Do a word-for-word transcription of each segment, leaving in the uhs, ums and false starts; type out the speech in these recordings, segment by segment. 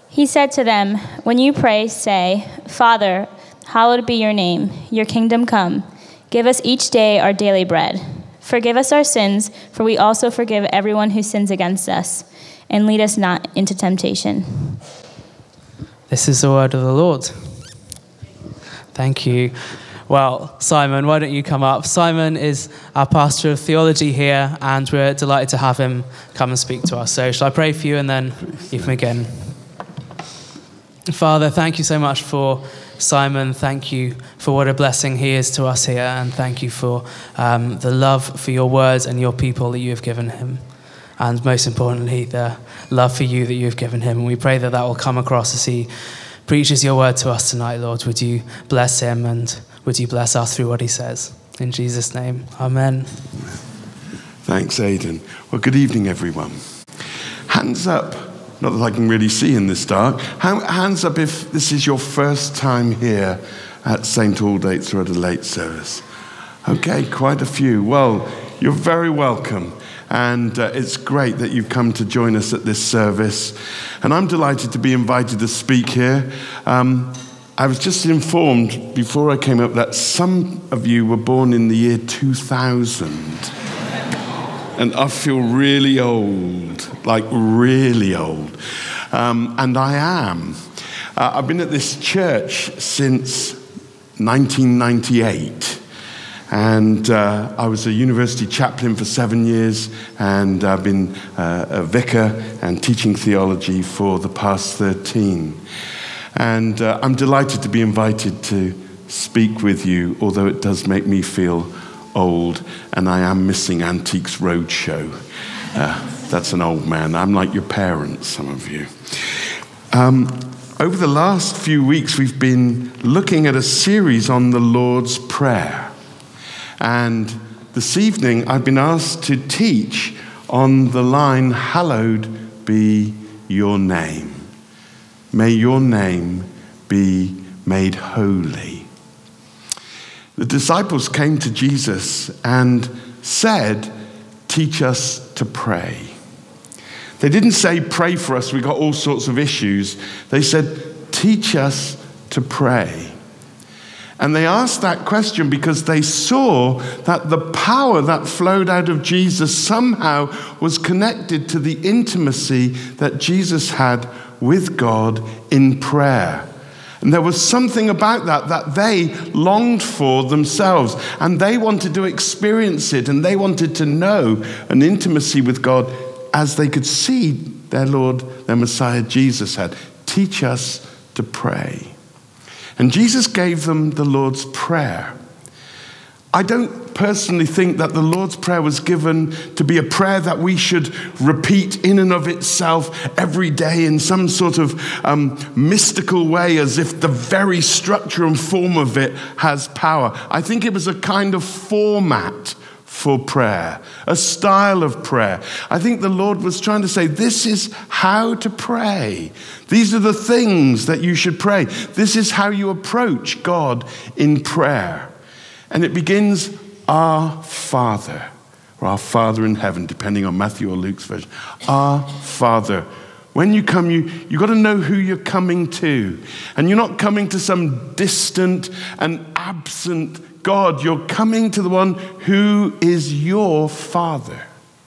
He said to them, "When you pray, say, 'Father, hallowed be your name. Your kingdom come. Give us each day our daily bread. Forgive us our sins, for we also forgive everyone who sins against us. And lead us not into temptation.'" This is the word of the Lord. Thank you. Well, Simon, why don't you come up? Simon is our pastor of theology here, and we're delighted to have him come and speak to us. So shall I pray for you, and then you can begin? Father, thank you so much for Simon. Thank you for what a blessing he is to us here, and thank you for um, the love for your words and your people that you have given him, and most importantly, the love for you that you have given him. And we pray that that will come across as he preaches your word to us tonight, Lord. Would you bless him, and would you bless us through what he says? In Jesus' name, amen. Thanks, Aidan. Well, good evening, everyone. Hands up. Not that I can really see in this dark. Hands up if this is your first time here at Saint Aldate's or at a late service. Okay, quite a few. Well, you're very welcome. And uh, it's great that you've come to join us at this service. And I'm delighted to be invited to speak here. Um, I was just informed before I came up that some of you were born in the year two thousand. And I feel really old, like really old. Um, and I am. Uh, I've been at this church since nineteen ninety-eight. And uh, I was a university chaplain for seven years, and I've been uh, a vicar and teaching theology for the past thirteen. And uh, I'm delighted to be invited to speak with you, although it does make me feel old, and I am missing Antiques Roadshow. Uh, that's an old man. I'm like your parents, some of you. Um, over the last few weeks, we've been looking at a series on the Lord's Prayer. And this evening, I've been asked to teach on the line, "Hallowed be your name. May your name be made holy." The disciples came to Jesus and said, "Teach us to pray." They didn't say, "Pray for us, we've got all sorts of issues." They said, "Teach us to pray." And they asked that question because they saw that the power that flowed out of Jesus somehow was connected to the intimacy that Jesus had with God in prayer. And there was something about that that they longed for themselves, and they wanted to experience it, and they wanted to know an intimacy with God as they could see their Lord, their Messiah Jesus had. Teach us to pray. And Jesus gave them the Lord's Prayer. I don't personally think that the Lord's Prayer was given to be a prayer that we should repeat in and of itself every day in some sort of um, mystical way, as if the very structure and form of it has power. I think it was a kind of format for prayer, a style of prayer. I think the Lord was trying to say, this is how to pray. These are the things that you should pray. This is how you approach God in prayer. And it begins, "Our Father," or "Our Father in heaven," depending on Matthew or Luke's version. Our Father. When you come, you, you've got to know who you're coming to. And you're not coming to some distant and absent God. You're coming to the one who is your Father.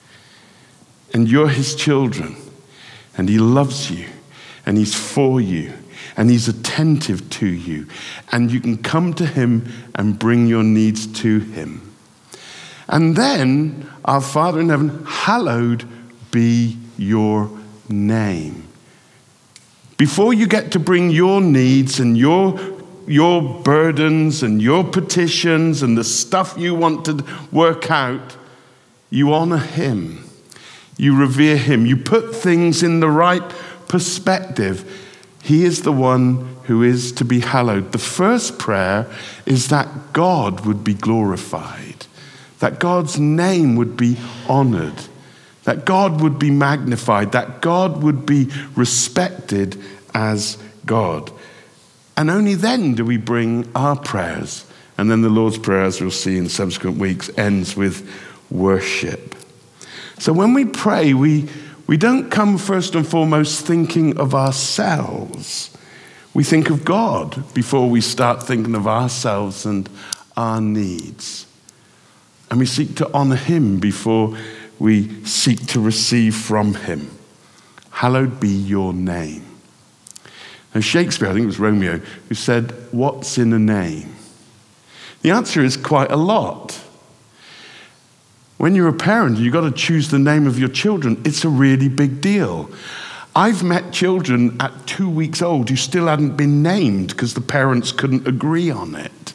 And you're his children. And he loves you. And he's for you. And he's attentive to you. And you can come to him and bring your needs to him. And then, "Our Father in heaven, hallowed be your name." Before you get to bring your needs and your, your burdens and your petitions and the stuff you want to work out, you honor him. You revere him. You put things in the right perspective. He is the one who is to be hallowed. The first prayer is that God would be glorified, that God's name would be honored, that God would be magnified, that God would be respected as God. And only then do we bring our prayers. And then the Lord's Prayer, as we'll see in subsequent weeks, ends with worship. So when we pray, we We don't come first and foremost thinking of ourselves. We think of God before we start thinking of ourselves and our needs. And we seek to honor him before we seek to receive from him. Hallowed be your name. Now Shakespeare, I think it was Romeo, who said, what's in a name? The answer is quite a lot. When you're a parent, you've got to choose the name of your children. It's a really big deal. I've met children at two weeks old who still hadn't been named because the parents couldn't agree on it.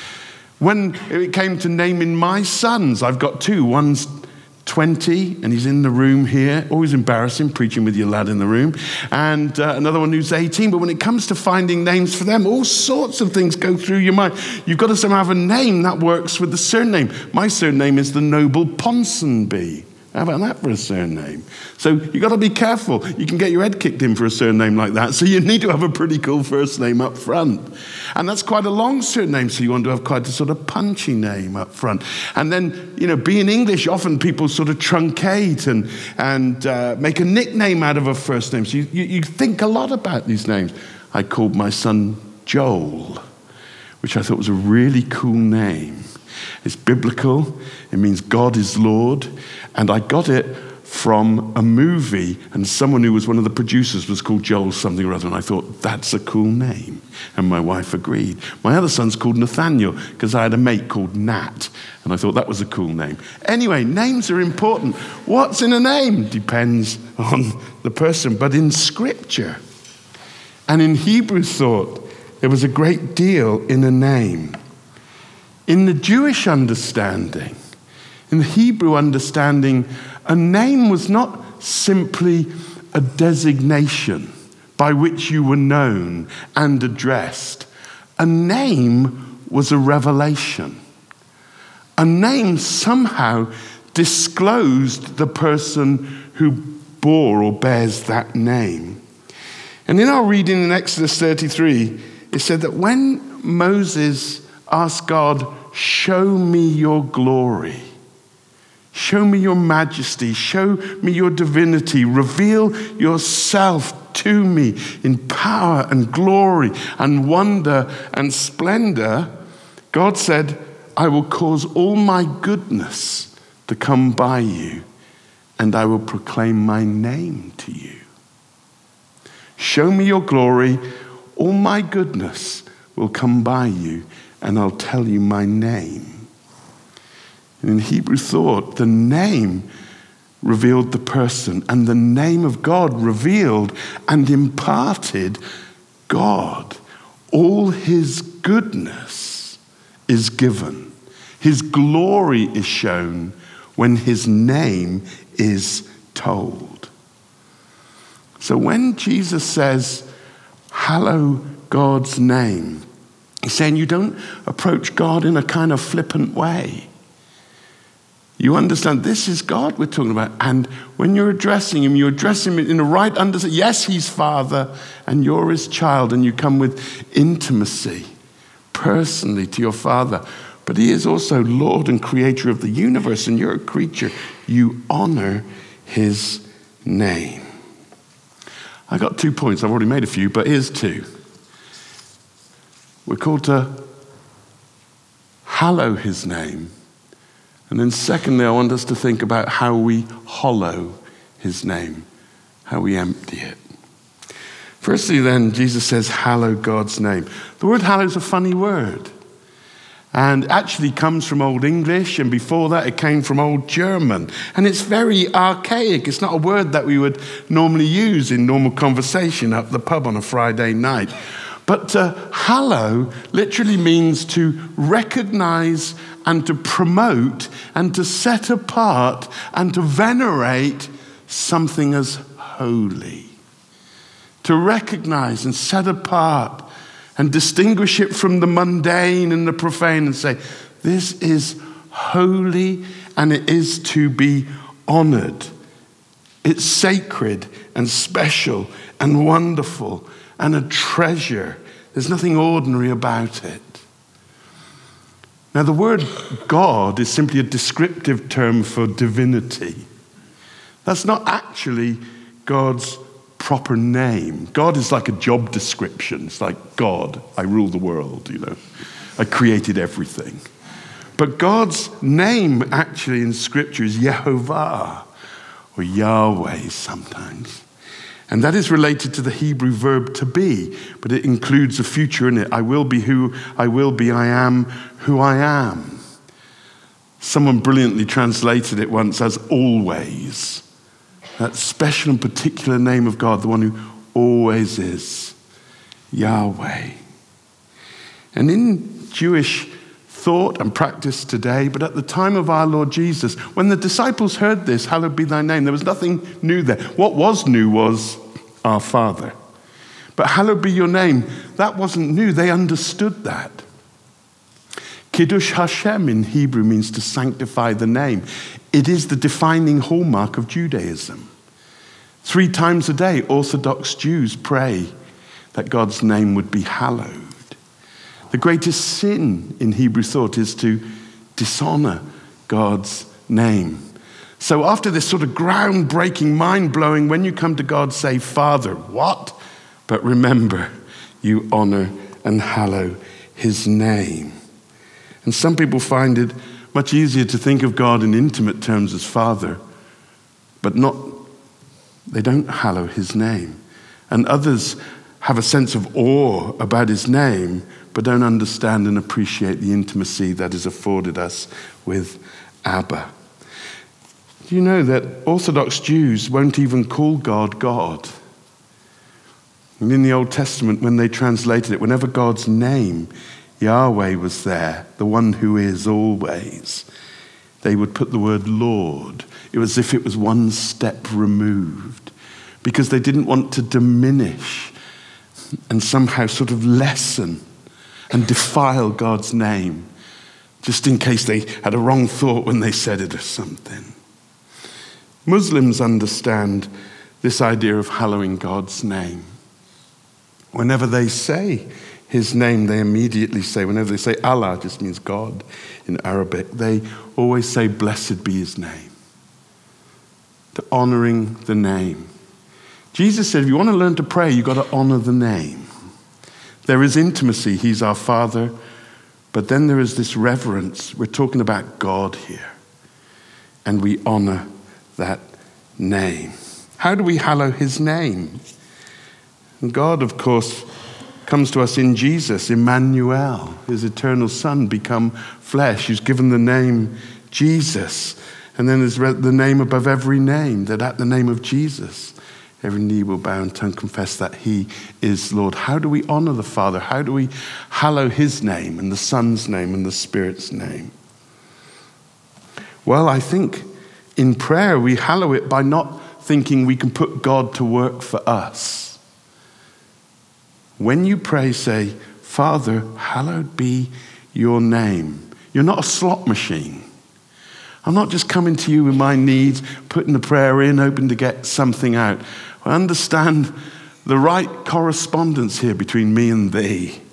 When it came to naming my sons, I've got two. One's twenty, and he's in the room here. Always embarrassing, preaching with your lad in the room. And uh, another one who's eighteen. But when it comes to finding names for them, all sorts of things go through your mind. You've got to somehow have a name that works with the surname. My surname is the Noble Ponsonby. How about that for a surname? So you've got to be careful. You can get your head kicked in for a surname like that. So you need to have a pretty cool first name up front. And that's quite a long surname, so you want to have quite a sort of punchy name up front. And then, you know, being English, often people sort of truncate and, and uh, make a nickname out of a first name. So you, you, you think a lot about these names. I called my son Joel, which I thought was a really cool name. It's biblical. It means God is Lord. And I got it from a movie, and someone who was one of the producers was called Joel something or other, and I thought, that's a cool name. And my wife agreed. My other son's called Nathaniel, because I had a mate called Nat, and I thought that was a cool name. Anyway, names are important. What's in a name depends on the person, but in Scripture and in Hebrew thought, there was a great deal in a name. In the Jewish understanding, in the Hebrew understanding, a name was not simply a designation by which you were known and addressed. A name was a revelation. A name somehow disclosed the person who bore or bears that name. And in our reading in Exodus thirty-three, it said that when Moses asked God, show me your glory, show me your majesty, show me your divinity, reveal yourself to me in power and glory and wonder and splendor, God said, I will cause all my goodness to come by you, and I will proclaim my name to you. Show me your glory, all my goodness will come by you, and I'll tell you my name. And in Hebrew thought, the name revealed the person, and the name of God revealed and imparted God. All his goodness is given. His glory is shown when his name is told. So when Jesus says, hallow God's name, he's saying you don't approach God in a kind of flippant way. You understand, this is God we're talking about. And when you're addressing him, you address him in the right understanding. Yes, he's Father, and you're his child, and you come with intimacy personally to your Father. But he is also Lord and Creator of the universe, and you're a creature. You honor his name. I got two points. I've already made a few, but here's two. We're called to hallow his name. And then secondly, I want us to think about how we hollow his name, how we empty it. Firstly then, Jesus says, hallow God's name. The word hallow is a funny word. And actually comes from Old English, and before that it came from Old German. And it's very archaic. It's not a word that we would normally use in normal conversation up the pub on a Friday night. But to hallow literally means to recognize and to promote and to set apart and to venerate something as holy. To recognize and set apart and distinguish it from the mundane and the profane and say, this is holy and it is to be honored. It's sacred and special and wonderful and a treasure. There's nothing ordinary about it. Now, the word God is simply a descriptive term for divinity. That's not actually God's proper name. God is like a job description. It's like, God, I rule the world, you know. I created everything. But God's name actually in Scripture is Yehovah, or Yahweh sometimes. And that is related to the Hebrew verb to be, but it includes a future in it. I will be who I will be, I am who I am. Someone brilliantly translated it once as always. That special and particular name of God, the one who always is, Yahweh. And in Jewish thought and practice today, but at the time of our Lord Jesus, when the disciples heard this, hallowed be thy name, there was nothing new there. What was new was our Father. But hallowed be your name, that wasn't new. They understood that. Kiddush Hashem in Hebrew means to sanctify the name. It is the defining hallmark of Judaism. Three times a day, Orthodox Jews pray that God's name would be hallowed. The greatest sin in Hebrew thought is to dishonor God's name. So after this sort of groundbreaking, mind-blowing, when you come to God, say, Father, what? But remember, you honor and hallow his name. And some people find it much easier to think of God in intimate terms as Father, but not, they don't hallow his name. And others have a sense of awe about his name, but don't understand and appreciate the intimacy that is afforded us with Abba. Do you know that Orthodox Jews won't even call God God? And in the Old Testament, when they translated it, whenever God's name, Yahweh, was there, the one who is always, they would put the word Lord. It was as if it was one step removed, because they didn't want to diminish and somehow sort of lessen and defile God's name, just in case they had a wrong thought when they said it or something. Muslims understand this idea of hallowing God's name. Whenever they say his name, they immediately say, whenever they say Allah, just means God in Arabic, they always say, blessed be his name. To honoring the name. Jesus said, if you want to learn to pray, you've got to honor the name. There is intimacy, he's our Father, but then there is this reverence. We're talking about God here, and we honor that name. How do we hallow his name? And God, of course, comes to us in Jesus, Emmanuel, his eternal Son, become flesh, who's given the name Jesus. And then there's the name above every name, that at the name of Jesus, every knee will bow and tongue confess that he is Lord. How do we honor the Father? How do we hallow his name and the Son's name and the Spirit's name? Well, I think in prayer we hallow it by not thinking we can put God to work for us. When you pray, say, Father, hallowed be your name. You're not a slot machine. I'm not just coming to you with my needs, putting the prayer in, hoping to get something out. I understand the right correspondence here between me and thee.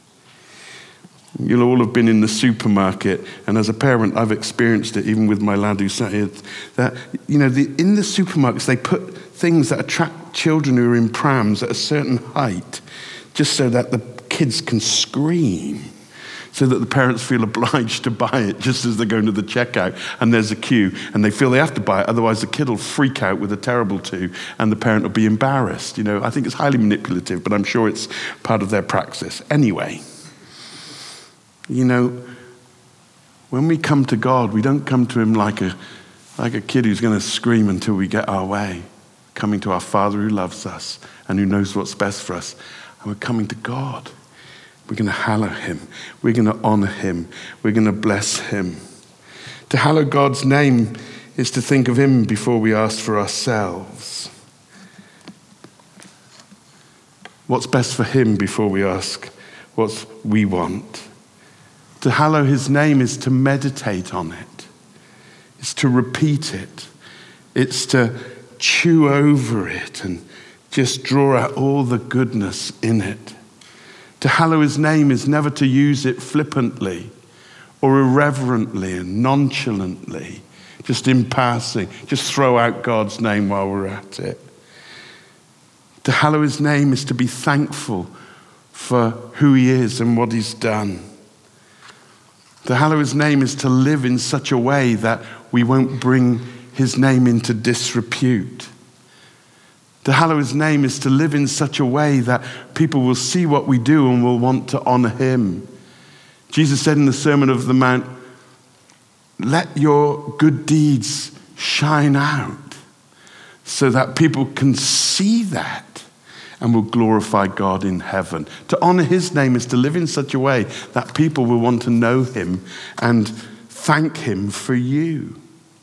You'll all have been in the supermarket, and as a parent, I've experienced it, even with my lad who sat here, that, you know, the, in the supermarkets, they put things that attract children who are in prams at a certain height, just so that the kids can scream, so that the parents feel obliged to buy it just as they're going to the checkout, and there's a queue, and they feel they have to buy it, otherwise the kid will freak out with a terrible two, and the parent will be embarrassed. You know, I think it's highly manipulative, but I'm sure it's part of their praxis. Anyway, you know, when we come to God, we don't come to him like a like a kid who's going to scream until we get our way. Coming to our Father who loves us and who knows what's best for us. And we're coming to God. We're going to hallow him. We're going to honor him. We're going to bless him. To hallow God's name is to think of him before we ask for ourselves. What's best for him before we ask what we want. To hallow his name is to meditate on it. It's to repeat it. It's to chew over it and just draw out all the goodness in it. To hallow his name is never to use it flippantly or irreverently and nonchalantly, just in passing. Just throw out God's name while we're at it. To hallow his name is to be thankful for who he is and what he's done. To hallow his name is to live in such a way that we won't bring his name into disrepute. To hallow his name is to live in such a way that people will see what we do and will want to honor him. Jesus said in the Sermon of the Mount, let your good deeds shine out so that people can see that and will glorify God in heaven. To honor his name is to live in such a way that people will want to know him and thank him for you.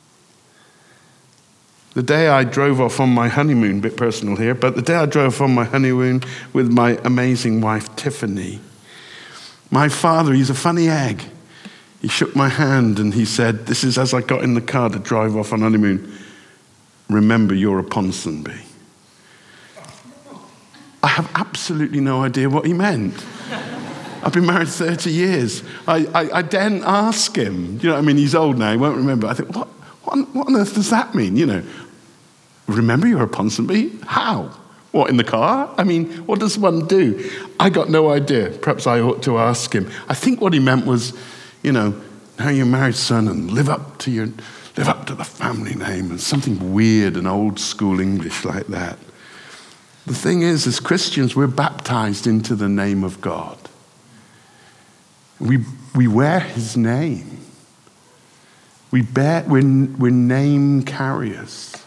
The day I drove off on my honeymoon, a bit personal here, but the day I drove on my honeymoon with my amazing wife, Tiffany, my father, he's a funny egg. He shook my hand and he said, this is as I got in the car to drive off on honeymoon, remember you're a Ponsonby. I have absolutely no idea what he meant. I've been married thirty years. I, I, I daren't ask him. You know what I mean? He's old now, he won't remember. I think, what, what, on, what on earth does that mean? You know, remember you're a Ponsonby? How? What, in the car? I mean, what does one do? I got no idea. Perhaps I ought to ask him. I think what he meant was, you know, now you're married, son, and live up to your, live up to the family name, and something weird and old school English like that. The thing is, as Christians, we're baptized into the name of God. We, we wear his name. We bear, we're, we're name carriers.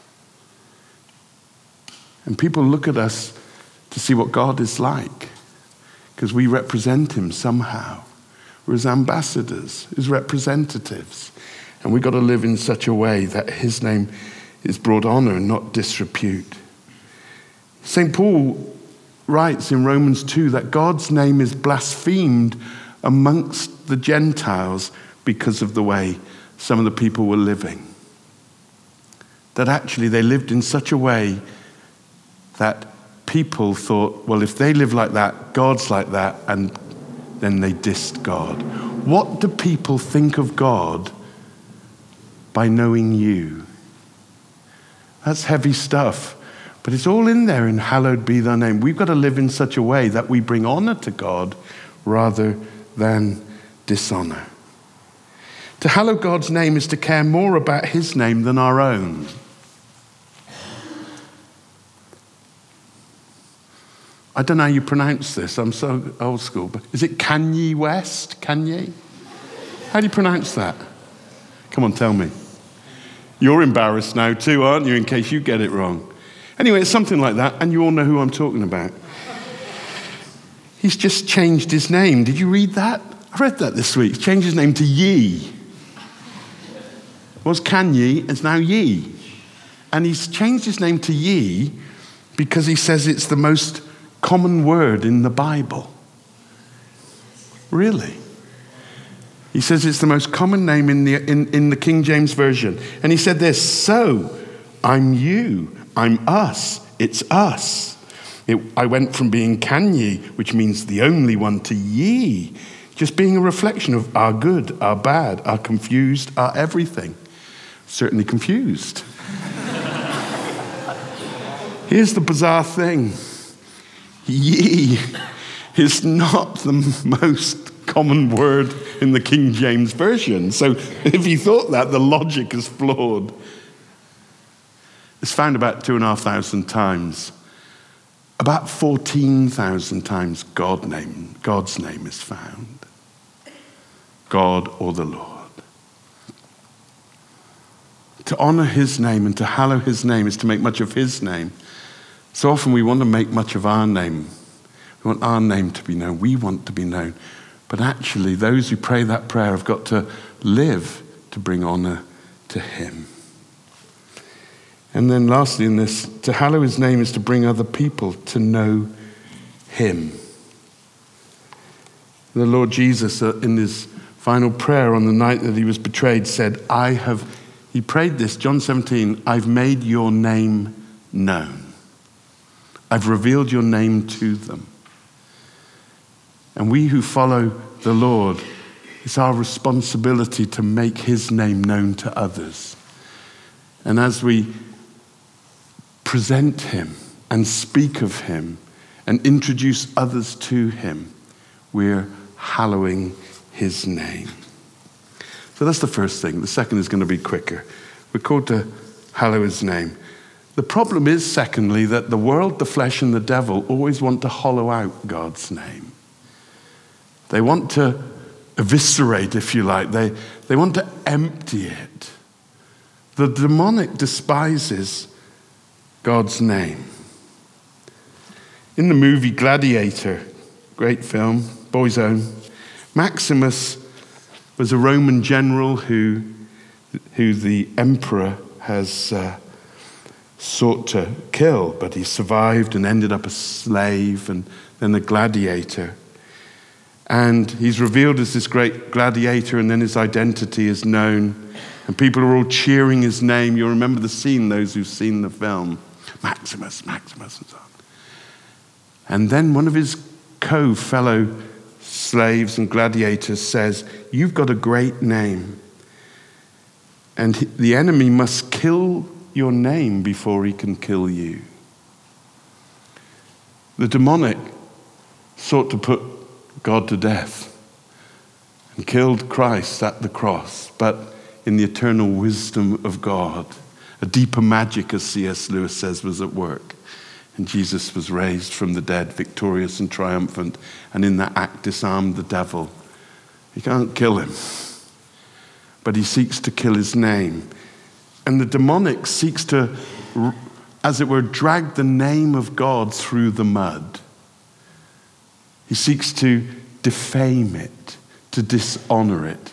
And people look at us to see what God is like, because we represent him somehow. We're his ambassadors, his representatives. And we've got to live in such a way that his name is brought honor and not disrepute. Saint Paul writes in Romans two that God's name is blasphemed amongst the Gentiles because of the way some of the people were living. That actually they lived in such a way that people thought, well, if they live like that, God's like that, and then they dissed God. What do people think of God by knowing you? That's heavy stuff. But it's all in there in hallowed be thy name. We've got to live in such a way that we bring honor to God rather than dishonor. To hallow God's name is to care more about his name than our own. I don't know how you pronounce this. I'm so old school. But is it Kanye West? Kanye? How do you pronounce that? Come on, tell me. You're embarrassed now too, aren't you, in case you get it wrong? Anyway, it's something like that, and you all know who I'm talking about. He's just changed his name. Did you read that? I read that this week. He's changed his name to Ye. It was Kanye, it's now Ye. And he's changed his name to Ye because he says it's the most common word in the Bible. Really? He says it's the most common name in the, in, in the King James Version. And he said this, so I'm you. I'm us. It's us. It, I went from being Kanye, which means the only one, to Ye, just being a reflection of our good, our bad, our confused, our everything. Certainly confused. Here's the bizarre thing. Ye is not the most common word in the King James Version. So if you thought that, the logic is flawed. It's found about two and a half thousand times. About fourteen thousand times God name, God's name is found. God or the Lord. To honor his name and to hallow his name is to make much of his name. So often we want to make much of our name. We want our name to be known. We want to be known. But actually, those who pray that prayer have got to live to bring honor to him. And then lastly in this, to hallow his name is to bring other people to know him. The Lord Jesus, uh, in his final prayer on the night that he was betrayed, said, I have, he prayed this, John seventeen, I've made your name known. I've revealed your name to them. And we who follow the Lord, it's our responsibility to make his name known to others. And as we present him and speak of him and introduce others to him, we're hallowing his name. So that's the first thing. The second is going to be quicker. We're called to hallow his name. The problem is, secondly, that the world, the flesh, and the devil always want to hollow out God's name. They want to eviscerate, if you like. They, they want to empty it. The demonic despises God's name. In the movie Gladiator, great film, boy's own, Maximus was a Roman general who, who the emperor has uh, sought to kill, but he survived and ended up a slave and then a gladiator. And he's revealed as this great gladiator, and then his identity is known, and people are all cheering his name. You'll remember the scene, those who've seen the film. Maximus, Maximus, and so on. And then one of his co-fellow slaves and gladiators says, "You've got a great name, and the enemy must kill your name before he can kill you." The demonic sought to put God to death and killed Christ at the cross, but in the eternal wisdom of God, a deeper magic, as C S Lewis says, was at work. And Jesus was raised from the dead, victorious and triumphant, and in that act disarmed the devil. He can't kill him, but he seeks to kill his name. And the demonic seeks to, as it were, drag the name of God through the mud. He seeks to defame it, to dishonor it,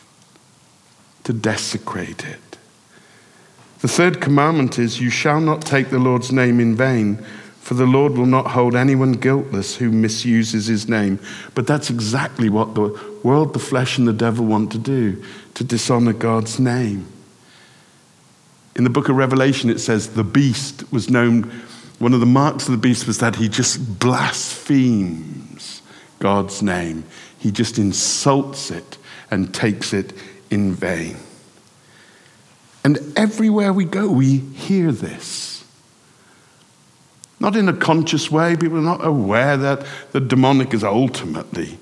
to desecrate it. The third commandment is, "You shall not take the Lord's name in vain, for the Lord will not hold anyone guiltless who misuses his name." But that's exactly what the world, the flesh, and the devil want to do, to dishonor God's name. In the book of Revelation, it says the beast was known, one of the marks of the beast was that he just blasphemes God's name. He just insults it and takes it in vain. And everywhere we go, we hear this. Not in a conscious way. People are not aware that the demonic is ultimately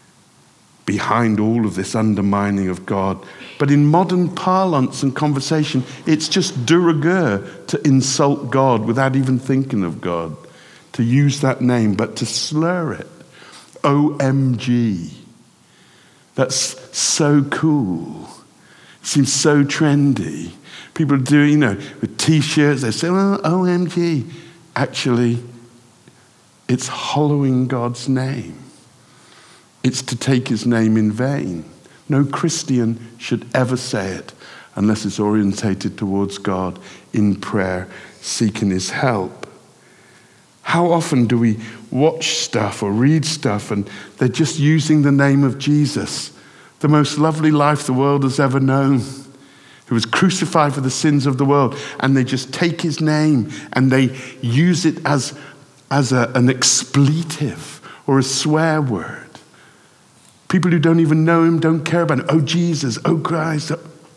behind all of this undermining of God. But in modern parlance and conversation, it's just de rigueur to insult God without even thinking of God, to use that name, but to slur it. O M G. That's so cool. It seems so trendy. People do, you know, with T-shirts, they say, "Well, O M G." Actually, it's hollowing God's name. It's to take his name in vain. No Christian should ever say it unless it's orientated towards God in prayer, seeking his help. How often do we watch stuff or read stuff and they're just using the name of Jesus, the most lovely life the world has ever known, who was crucified for the sins of the world, and they just take his name and they use it as, as a, an expletive or a swear word. People who don't even know him don't care about him. Oh, Jesus, oh, Christ.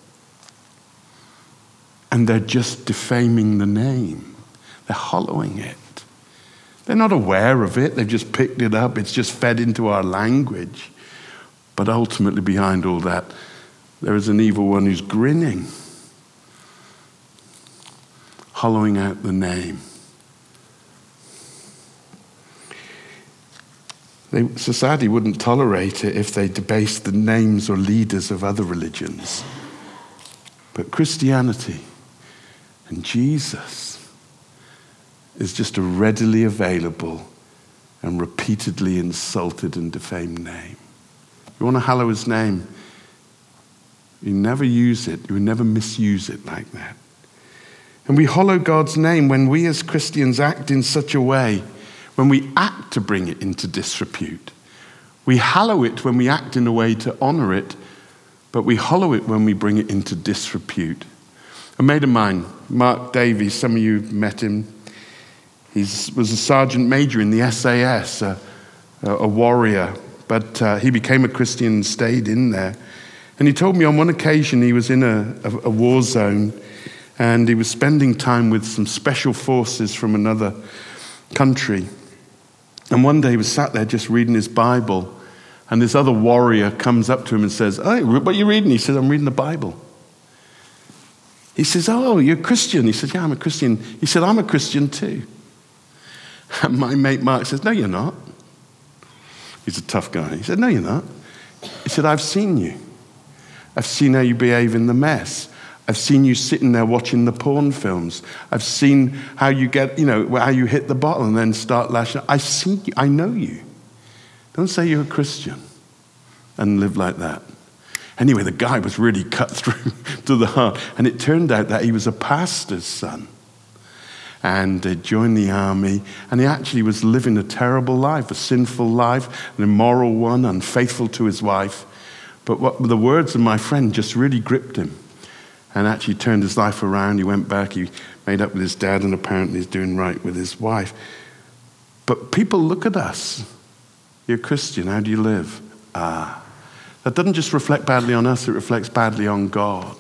And they're just defaming the name. They're hollowing it. They're not aware of it. They've just picked it up. It's just fed into our language. But ultimately behind all that, there is an evil one who's grinning, hollowing out the name. They, society wouldn't tolerate it if they debased the names or leaders of other religions. But Christianity and Jesus is just a readily available and repeatedly insulted and defamed name. You want to hallow his name, you never use it, you never misuse it like that. And we hallow God's name when we as Christians act in such a way, when we act to bring it into disrepute. We hallow it when we act in a way to honor it, but we hallow it when we bring it into disrepute. A mate of mine, Mark Davies, some of you have met him. He was a sergeant major in the S A S, a, a warrior, but uh, he became a Christian and stayed in there. And he told me on one occasion he was in a, a, a war zone, and he was spending time with some special forces from another country. And one day he was sat there just reading his Bible, and this other warrior comes up to him and says, "Hey, what are you reading?" He says, "I'm reading the Bible." He says, "Oh, you're a Christian?" He says, "Yeah, I'm a Christian." He said, "I'm a Christian too." And my mate Mark says, "No, you're not." He's a tough guy. He said, "No, you're not." He said, "I've seen you. I've seen how you behave in the mess. I've seen you sitting there watching the porn films. I've seen how you get, you know, how you hit the bottle and then start lashing out. I've seen you. I know you. Don't say you're a Christian and live like that." Anyway, the guy was really cut through to the heart. And it turned out that he was a pastor's son. And he joined the army. And he actually was living a terrible life, a sinful life, an immoral one, unfaithful to his wife. But what, the words of my friend just really gripped him. And actually turned his life around. He went back, he made up with his dad, and apparently he's doing right with his wife. But people look at us. You're a Christian, how do you live? Ah, that doesn't just reflect badly on us, it reflects badly on God.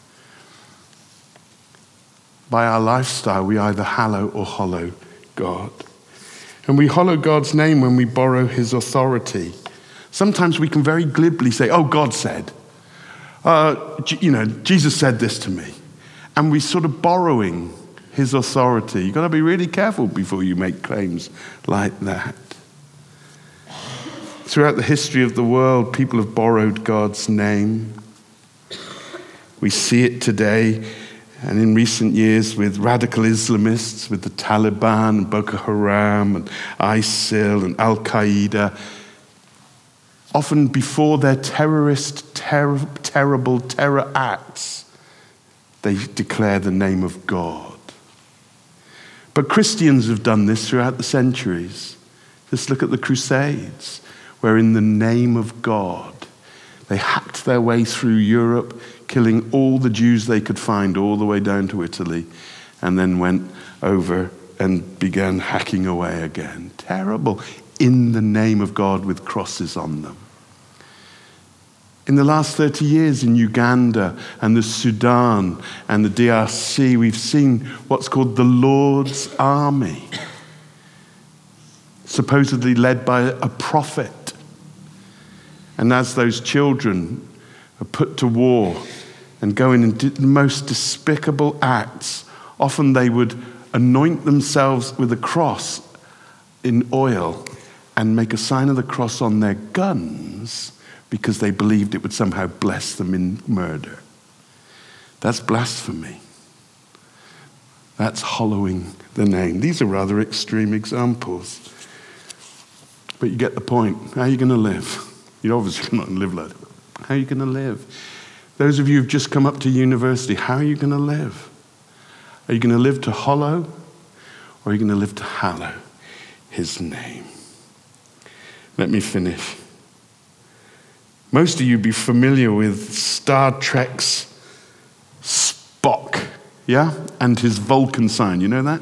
By our lifestyle, we either hallow or hollow God. And we hollow God's name when we borrow his authority. Sometimes we can very glibly say, "Oh, God said." Uh, you know, Jesus said this to me. And we're sort of borrowing his authority. You've got to be really careful before you make claims like that. Throughout the history of the world, people have borrowed God's name. We see it today, and in recent years with radical Islamists, with the Taliban, Boko Haram, and ISIL, and Al-Qaeda. Often before their terrorist, ter- terrible terror acts, they declare the name of God. But Christians have done this throughout the centuries. Just look at the Crusades, where in the name of God, they hacked their way through Europe, killing all the Jews they could find all the way down to Italy, and then went over and began hacking away again. Terrible. In the name of God with crosses on them. In the last thirty years in Uganda and the Sudan and the D R C, we've seen what's called the Lord's Army, supposedly led by a prophet. And as those children are put to war and go in and do the most despicable acts, often they would anoint themselves with a cross in oil and make a sign of the cross on their guns because they believed it would somehow bless them in murder. That's blasphemy. That's hollowing the name. These are rather extreme examples. But you get the point. How are you going to live? You're obviously not going to live like that. How are you going to live? Those of you who've just come up to university, how are you going to live? Are you going to live to hollow, or are you going to live to hallow his name? Let me finish. Most of you be familiar with Star Trek's Spock, yeah? And his Vulcan sign, you know that?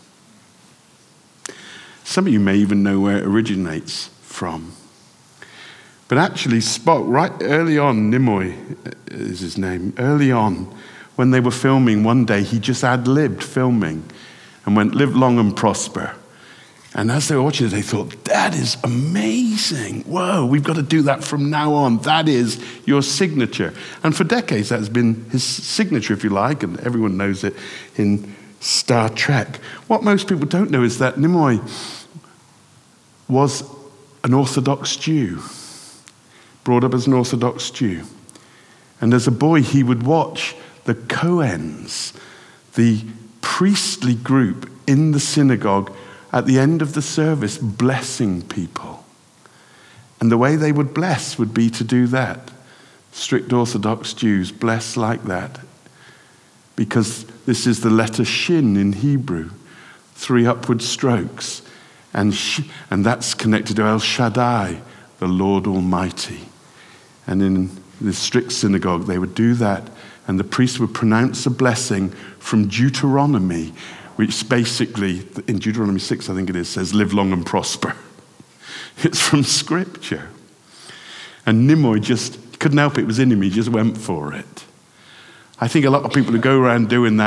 Some of you may even know where it originates from. But actually Spock, right early on, Nimoy is his name, early on, when they were filming one day, he just ad-libbed filming and went, "Live long and prosper." And as they were watching it, they thought, that is amazing. Whoa, we've got to do that from now on. That is your signature. And for decades, that's been his signature, if you like, and everyone knows it in Star Trek. What most people don't know is that Nimoy was an Orthodox Jew, brought up as an Orthodox Jew. And as a boy, he would watch the Cohens, the priestly group in the synagogue, at the end of the service, blessing people. And the way they would bless would be to do that. Strict Orthodox Jews bless like that. Because this is the letter Shin in Hebrew, three upward strokes. And, sh- and that's connected to El Shaddai, the Lord Almighty. And in the strict synagogue, they would do that. And the priest would pronounce a blessing from Deuteronomy, which basically, in Deuteronomy six, I think it is, says, "Live long and prosper." It's from Scripture. And Nimoy just couldn't help it. It was in him. He just went for it. I think a lot of people who go around doing that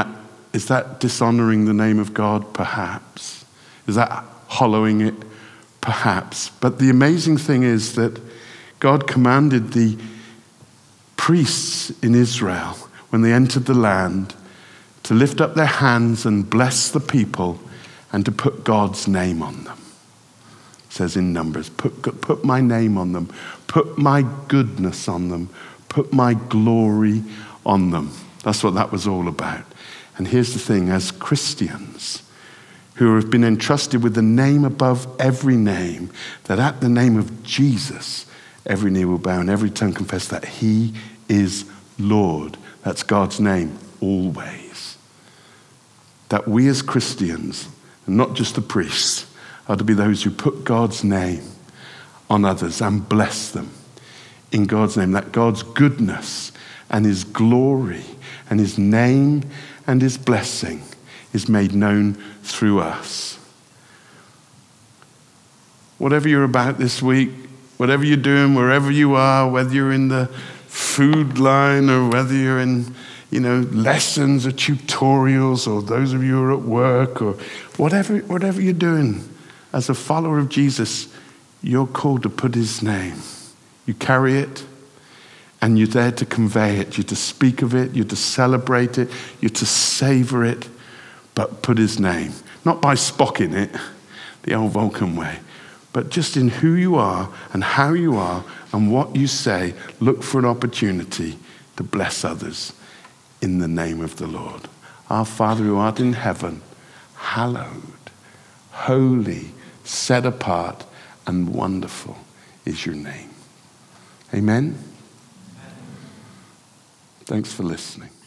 is that dishonoring the name of God? Perhaps. Is that hollowing it? Perhaps. But the amazing thing is that God commanded the priests in Israel, when they entered the land, to lift up their hands and bless the people and to put God's name on them. It says in Numbers, put, put my name on them, put my goodness on them, put my glory on them. That's what that was all about. And here's the thing, as Christians who have been entrusted with the name above every name, that at the name of Jesus, every knee will bow and every tongue confess that he is Lord. That's God's name, always. That we as Christians, and not just the priests, are to be those who put God's name on others and bless them in God's name. That God's goodness and his glory and his name and his blessing is made known through us. Whatever you're about this week, whatever you're doing, wherever you are, whether you're in the food line or whether you're in, you know, lessons or tutorials, or those of you who are at work, or whatever, whatever you're doing, as a follower of Jesus, you're called to put his name. You carry it, and you're there to convey it. You're to speak of it. You're to celebrate it. You're to savor it, but put his name. Not by spocking it, the old Vulcan way, but just in who you are and how you are and what you say. Look for an opportunity to bless others in the name of the Lord. Our Father who art in heaven, hallowed, holy, set apart, and wonderful is your name. Amen? Thanks for listening.